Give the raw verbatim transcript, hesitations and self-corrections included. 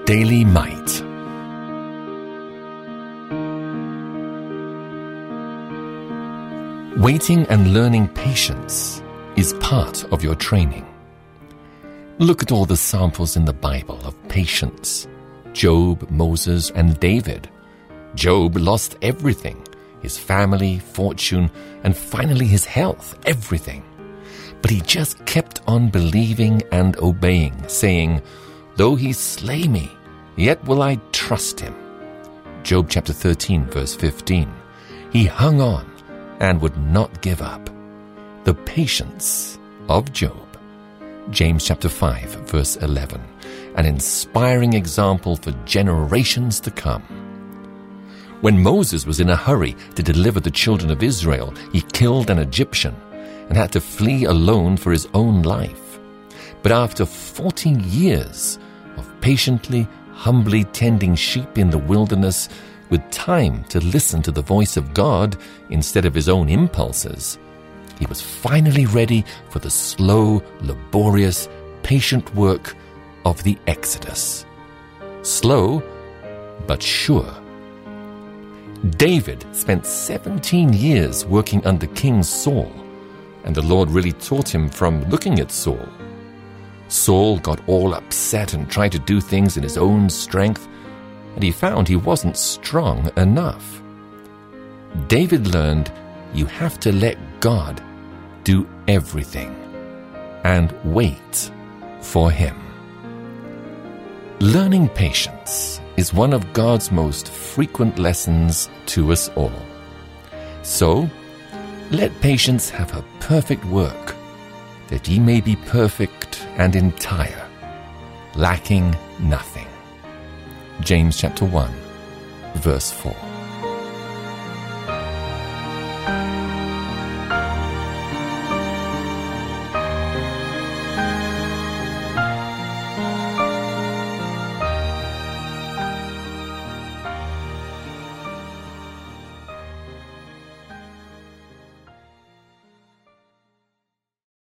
Daily Might. Waiting and learning patience is part of your training. Look at all the samples in the Bible of patience. Job, Moses, and David. Job lost everything, his family, fortune, and finally his health, everything. But he just kept on believing and obeying, saying, "Though he slay me, yet will I trust him." Job chapter thirteen, verse fifteen. He hung on and would not give up. The patience of Job. James chapter five, verse eleven. An inspiring example for generations to come. When Moses was in a hurry to deliver the children of Israel, he killed an Egyptian and had to flee alone for his own life. But after fourteen years of patiently, humbly tending sheep in the wilderness, with time to listen to the voice of God instead of his own impulses, he was finally ready for the slow, laborious, patient work of the Exodus. Slow, but sure. David spent seventeen years working under King Saul, and the Lord really taught him from looking at Saul. Saul got all upset and tried to do things in his own strength, and he found he wasn't strong enough. David learned you have to let God do everything and wait for him. Learning patience is one of God's most frequent lessons to us all. So, let patience have her perfect work, that ye may be perfect and entire, lacking nothing. James chapter one, verse four.